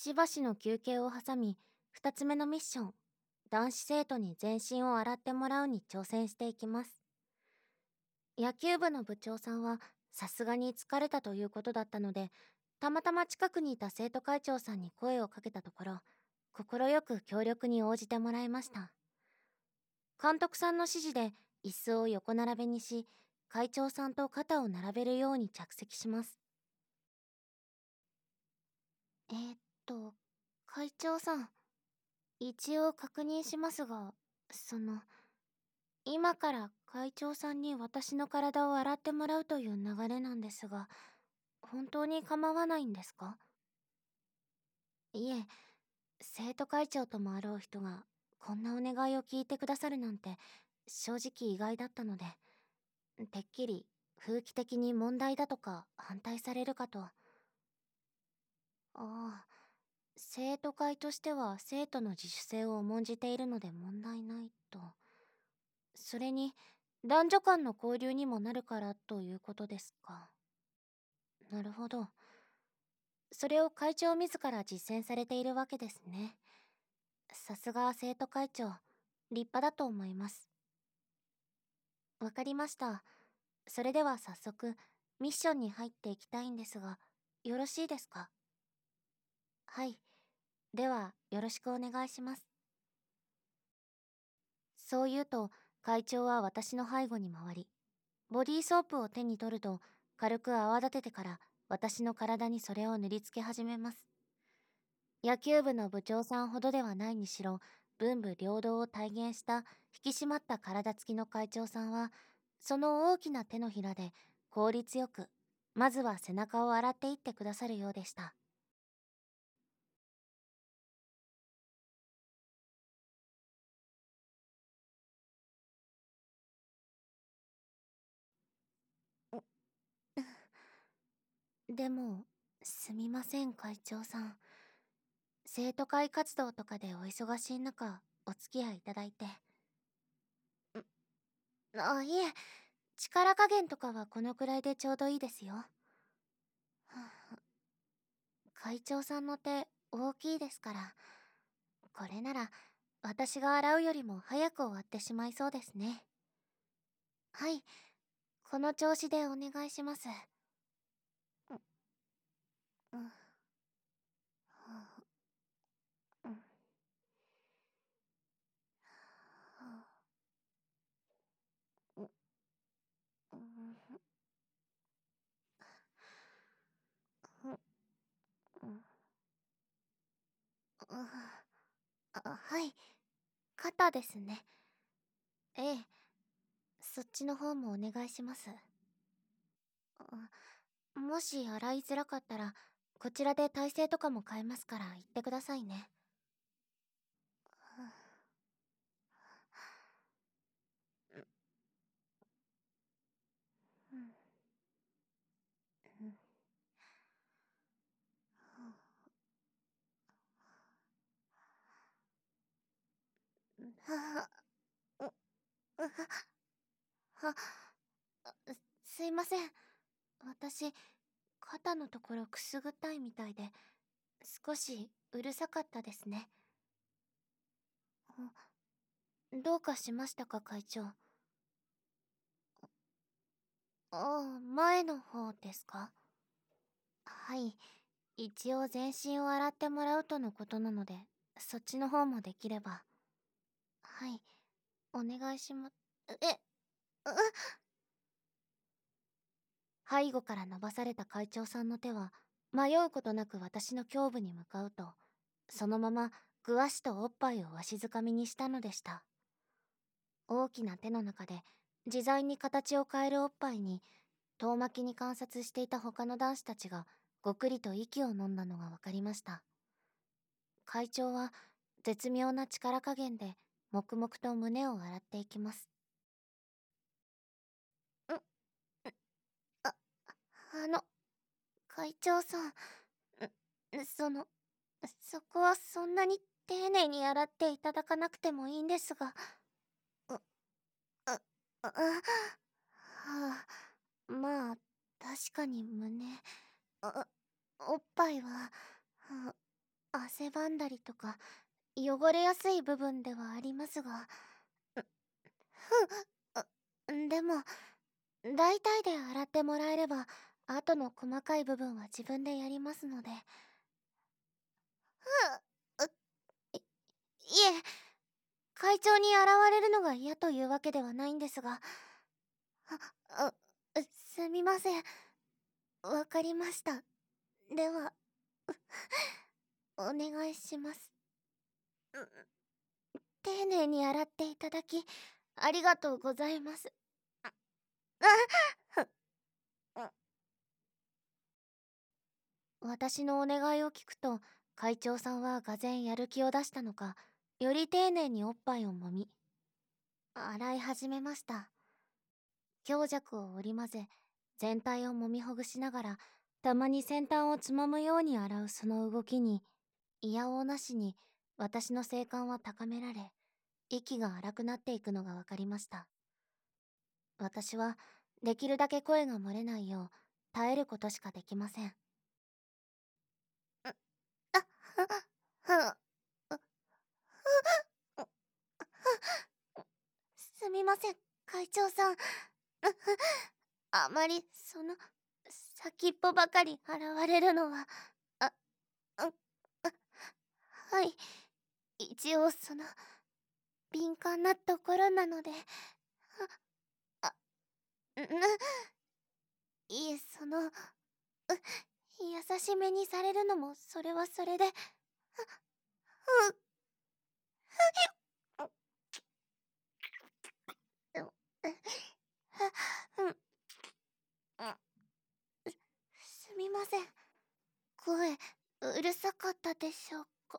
しばしの休憩を挟み、2つ目のミッション、男子生徒に全身を洗ってもらうに挑戦していきます。野球部の部長さんは、さすがに疲れたということだったので、たまたま近くにいた生徒会長さんに声をかけたところ、快く協力に応じてもらいました。監督さんの指示で、椅子を横並べにし、会長さんと肩を並べるように着席します。えーっと、会長さん、一応確認しますが、今から会長さんに私の体を洗ってもらうという流れなんですが、本当に構わないんですか？いえ、生徒会長ともあろう人がこんなお願いを聞いてくださるなんて正直意外だったので、てっきり風紀的に問題だとか反対されるかと。ああ、生徒会としては生徒の自主性を重んじているので問題ないと。それに、男女間の交流にもなるからということですか。なるほど。それを会長自ら実践されているわけですね。さすが生徒会長、立派だと思います。わかりました。それでは早速、ミッションに入っていきたいんですが、よろしいですか？はい。では、よろしくお願いします。そう言うと、会長は私の背後に回り、ボディーソープを手に取ると、軽く泡立ててから私の体にそれを塗りつけ始めます。野球部の部長さんほどではないにしろ、文武両道を体現した引き締まった体つきの会長さんは、その大きな手のひらで効率よく、まずは背中を洗っていってくださるようでした。でも、すみません会長さん。生徒会活動とかでお忙しい中、お付き合いいただいて。いえ、力加減とかはこのくらいでちょうどいいですよ。会長さんの手、大きいですから。これなら、私が洗うよりも早く終わってしまいそうですね。はい、この調子でお願いします。うん、うん、うん、うん、はい、肩ですね。ええ、そっちの方もお願いします。もし洗いづらかったら、こちらで体勢とかも変えますから言ってくださいね。うん、うん、はううはすいません。私、肩のところくすぐったいみたいで、少しうるさかったですね。どうかしましたか、会長？前の方ですか？はい。一応全身を洗ってもらうとのことなので、そっちの方もできれば。はい。お願いします。背後から伸ばされた会長さんの手は、迷うことなく私の胸部に向かうと、そのままぐわしとおっぱいをわしづかみにしたのでした。大きな手の中で自在に形を変えるおっぱいに、遠巻きに観察していた他の男子たちがごくりと息を飲んだのが分かりました。会長は絶妙な力加減で黙々と胸を洗っていきます。んああの会長さん、そこはそんなに丁寧に洗っていただかなくてもいいんですが。う、う、まあ、確かに胸、おっぱいは、 汗ばんだりとか汚れやすい部分ではありますが、でも大体で洗ってもらえれば、後の細かい部分は自分でやりますので。ういえ、会長に現れるのが嫌というわけではないんですが、あ、すみません。わかりました。では、お願いします。丁寧に洗っていただき、ありがとうございます。私のお願いを聞くと、会長さんはがぜんやる気を出したのか、より丁寧におっぱいを揉み、洗い始めました。強弱を織り交ぜ、全体を揉みほぐしながら、たまに先端をつまむように洗うその動きに、いやおうなしに私の性感は高められ、息が荒くなっていくのがわかりました。私はできるだけ声が漏れないよう耐えることしかできません。すみません、会長さん。あまり先っぽばかり現れるのは、あ、あ、はい、一応敏感なところなので、あ、いえ、優しめにされるのもそれはそれで、すみません。声、うるさかったでしょうか。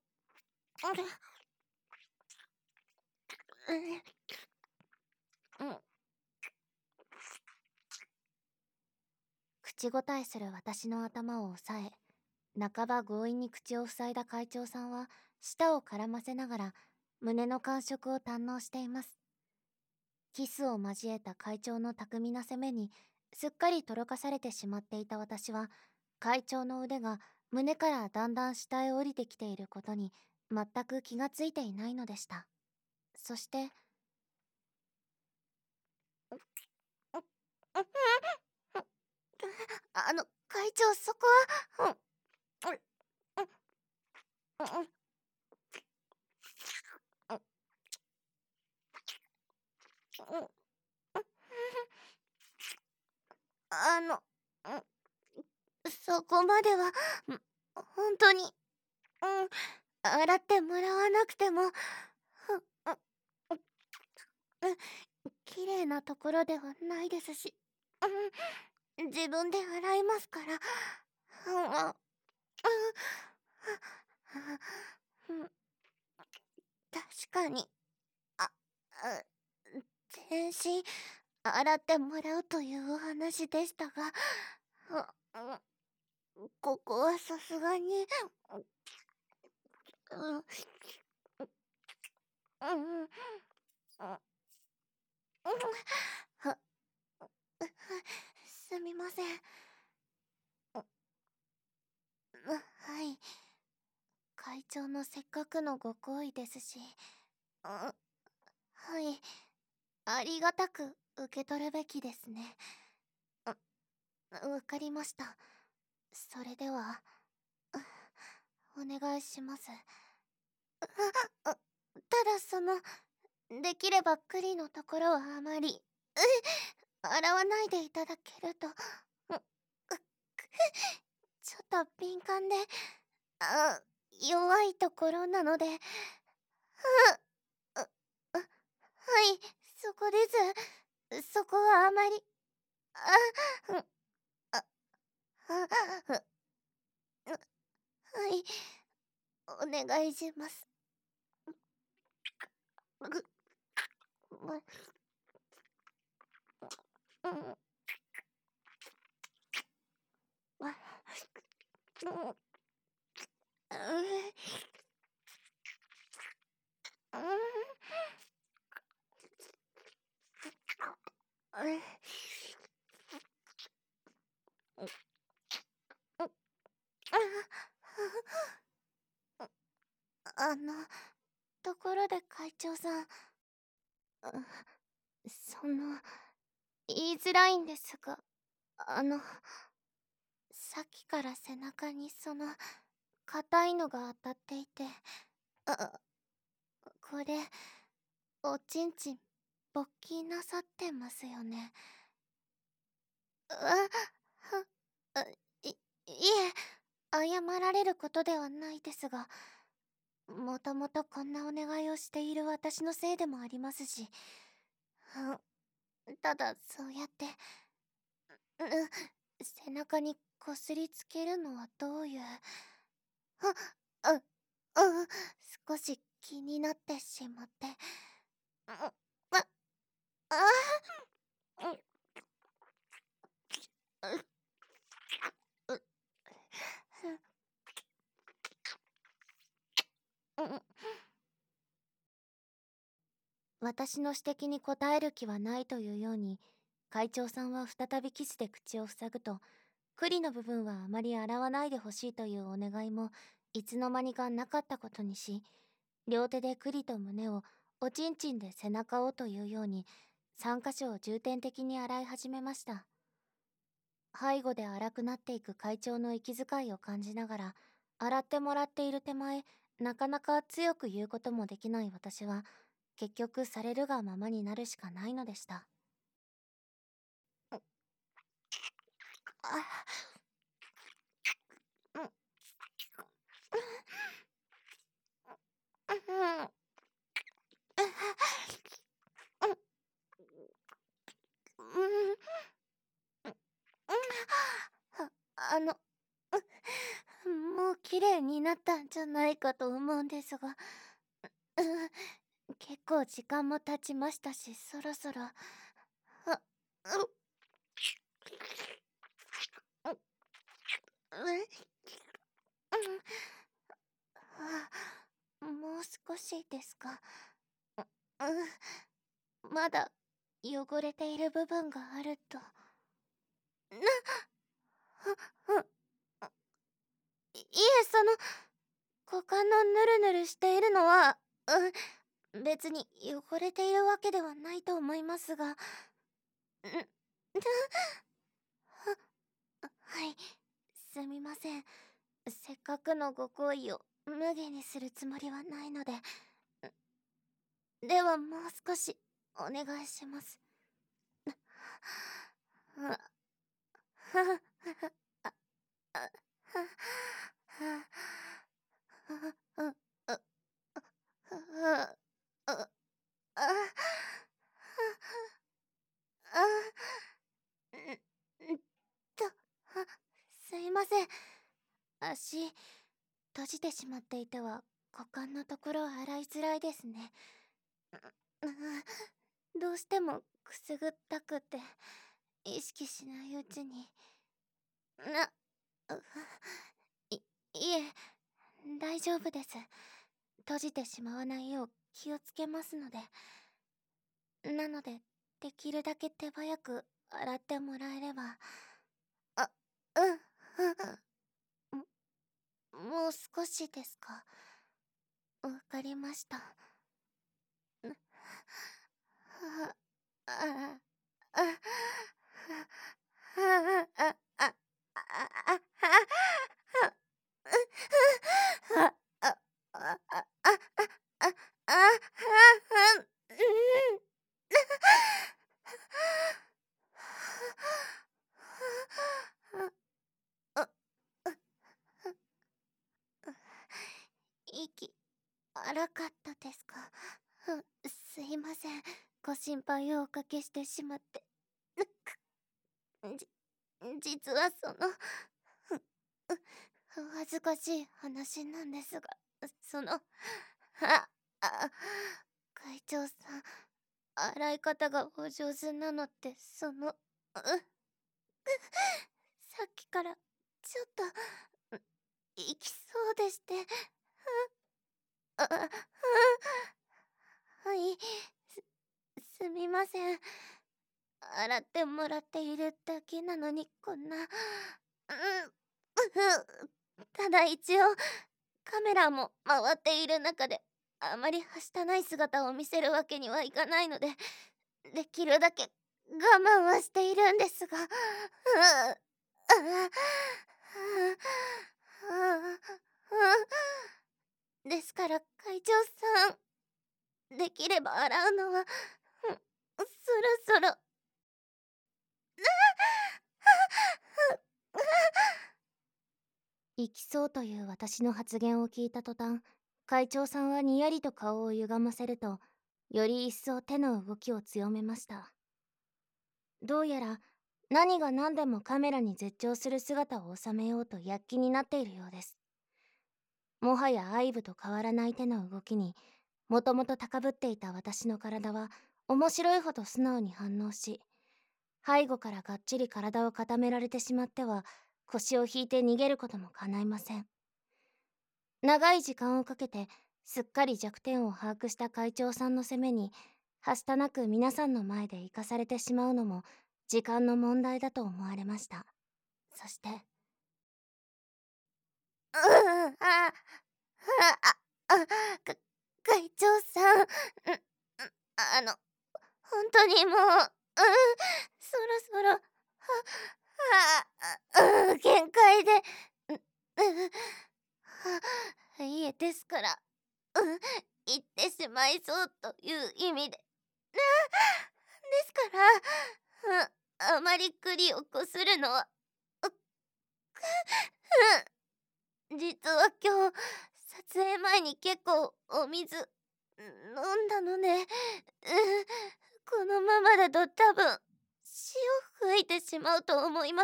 口答えする私の頭を押さえ、半ば強引に口を塞いだ会長さんは舌を絡ませながら胸の感触を堪能しています。キスを交えた会長の巧みな攻めにすっかりとろかされてしまっていた私は、会長の腕が胸からだんだん下へ降りてきていることに全く気がついていないのでした。そして会長、そこは、あの、そこまでは、本当に、洗ってもらわなくても、綺麗なところではないですし、自分で洗いますから、確かに、あ、あ全身洗ってもらうというお話でしたが、ここはさすがに、うん、うん、は、すみません。はい。会長のせっかくのご好意ですし、はい。ありがたく受け取るべきですね。わかりました。それでは、お願いします。ただできればクリのところはあまり、洗わないでいただけると、ちょっと敏感で、あ、弱いところなので、はい、そこです。そこはあまり、あ、あ、あ、はい、お願いします。ぐ、うん、うん、 あの、ところで会長さん、その、言いづらいんですが、さっきから背中に硬いのが当たっていて、あ、これ、おちんちん、勃起なさってますよね。あ、いえ、謝られることではないですが、もともとこんなお願いをしている私のせいでもありますし、ただそうやって、背中にこすりつけるのはどういう、あ、少し気になってしまって、あ、あ、私の指摘に答える気はないというように、会長さんは再びキスで口を塞ぐと、栗の部分はあまり洗わないでほしいというお願いもいつの間にかなかったことにし、両手で栗と胸を、おちんちんで背中をというように3箇所を重点的に洗い始めました。背後で荒くなっていく会長の息遣いを感じながら、洗ってもらっている手前、なかなか強く言うこともできない私は、結局されるがままになるしかないのでした。あの、もう綺麗になったんじゃないかと思うんですが、結構時間も経ちましたし、そろそろ、あ、もう少しですか。まだ汚れている部分があると。いえ、股間のヌルヌルしているのは、別に汚れているわけではないと思いますが、はい、すみません。せっかくのご好意を無下にするつもりはないので、ではもう少しお願いします。と、すいません。足、閉じてしまっていては、股間のところ洗いづらいですね。どうしてもくすぐったくて、意識しないうちに。な、い、いえ、大丈夫です。閉じてしまわないよう気をつけますので。なので、できるだけ手早く洗ってもらえれば。あ、もう少しですか。わかりました。息荒かったですか。すいません。ご心配をおかけしてしまって。じ、実はお恥ずかしい話なんですが、あ、あ、会長さん、洗い方がお上手なのって、さっきからちょっと、いきそうでして。はい、すみません。洗ってもらっているだけなのにこんな、ただ一応カメラも回っている中であまりはしたない姿を見せるわけにはいかないので、できるだけ我慢はしているんですが、ですから会長さん、できれば洗うのは、そろそろ。行きそうという私の発言を聞いた途端、会長さんはにやりと顔を歪ませると、より一層手の動きを強めました。どうやら何が何でもカメラに絶頂する姿を収めようと躍起になっているようです。もはや愛撫と変わらない手の動きに、もともと高ぶっていた私の体は面白いほど素直に反応し、背後からがっちり体を固められてしまっては腰を引いて逃げることも叶いません。長い時間をかけてすっかり弱点を把握した会長さんの攻めに、はしたなく皆さんの前で生かされてしまうのも時間の問題だと思われました。そして、あ、か会長さん、本当にもう、そろそろ、限界で、いえ、ですから、言ってしまいそうという意味で、ですから、あまり栗をこするのは、実は今日、撮影前に結構お水、飲んだので、このままだと多分、潮吹いてしまうと思います。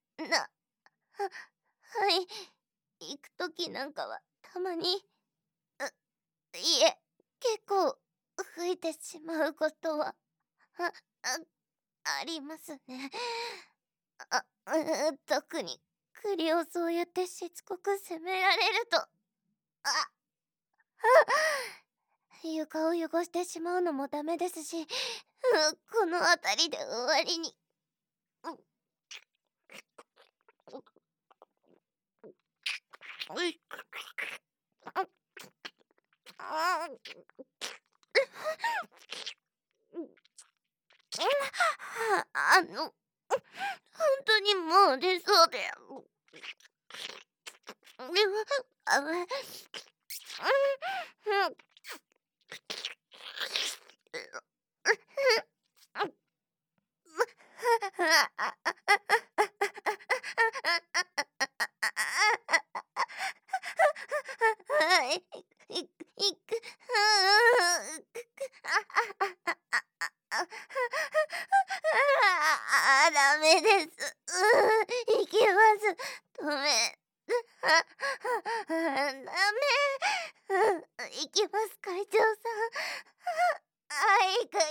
はい、行く時なんかはたまに、いえ、結構吹いてしまうことは、あ、ありますね。特に栗をそうやってしつこく責められると、床を汚してしまうのもダメですし、この辺りで終わりに。本当にもう出そうで。いいくダメです。いきます。止め。ダメ。いきます、会長さん。いく。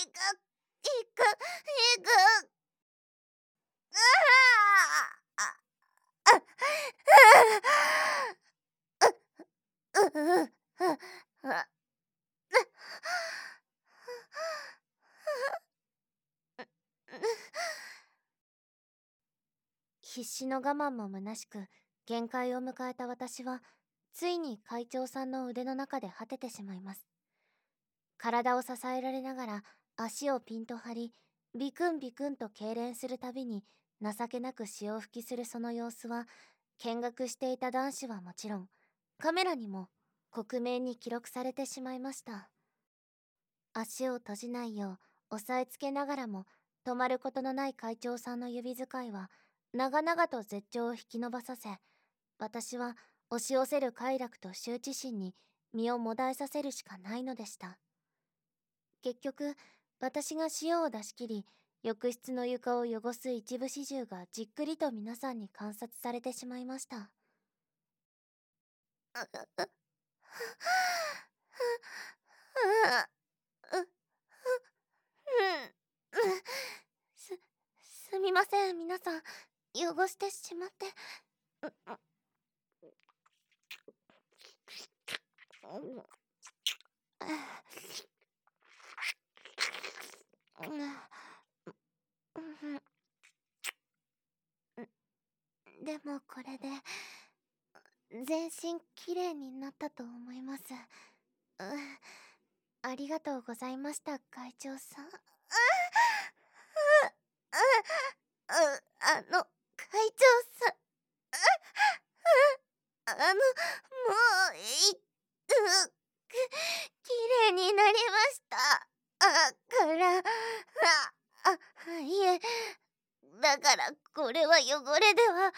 必死の我慢も虚しく限界を迎えた私は、ついに会長さんの腕の中で果ててしまいます。体を支えられながら足をピンと張り、ビクンビクンと痙攣するたびに情けなく潮吹きするその様子は、見学していた男子はもちろんカメラにも克明に記録されてしまいました。足を閉じないよう押さえつけながらも止まることのない会長さんの指使いは長々と絶頂を引き伸ばさせ、私は押し寄せる快楽と羞恥心に身をもだえさせるしかないのでした。結局、私が塩を出し切り、浴室の床を汚す一部始終がじっくりと皆さんに観察されてしまいました。す、すみません、皆さん。汚してしまって。でもこれで全身きれいになったと思います。ありがとうございました、会長さん。会長さん。もうきれいになりました。いえ、だからこれは汚れでは、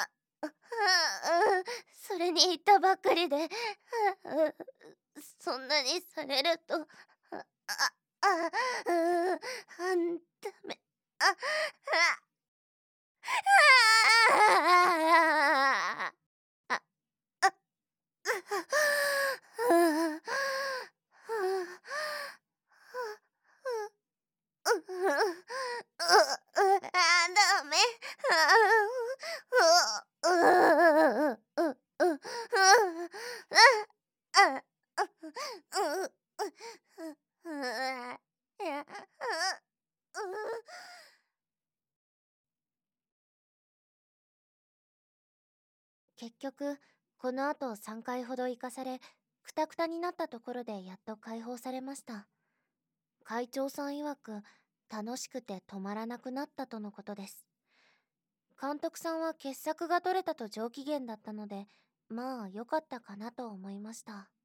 それに言ったばっかりで、そんなにされると、あ、あ、あ、ダメ、あ、あ、あ、ダメ。結局、この後3回ほど行かされ、くたくたになったところでやっと解放されました。会長さん曰く、楽しくて止まらなくなったとのことです。監督さんは傑作が取れたと上機嫌だったので、まあ良かったかなと思いました。